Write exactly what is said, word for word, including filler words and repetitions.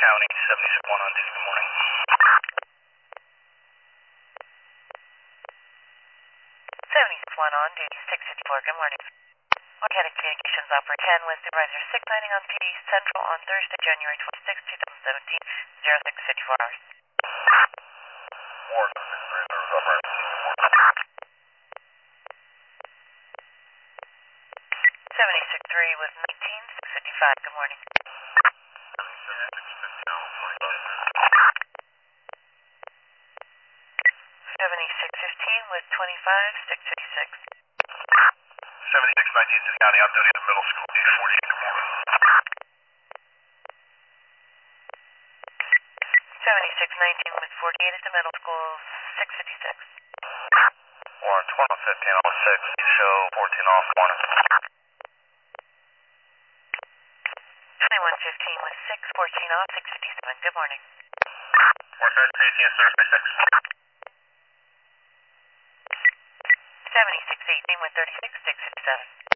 County, seventy-six one on two, good morning. seventy-six one on duty, six fifty-four, good morning. Organic Communications Operator ten with Supervisor six signing on P D Central on Thursday, January twenty-sixth, twenty seventeen, oh six fifty-four hours. Ward six three zero, Operator. seventy-six three with nineteen, six fifty-five, good morning. seventy-six fifteen with twenty-five, six fifty-six. seventy-six nineteen, Smith County, out duty at the middle school, D forty-eight, good morning. seventy-six nineteen with forty-eight at the middle school, six fifty-six. Warren twelve fifteen on six, show fourteen off, morning. twenty-one fifteen with six fourteen off, six fifty-seven, good morning. Warren eighteen, Thursday six. seventy-six eighteen with thirty-six, six fifty-seven.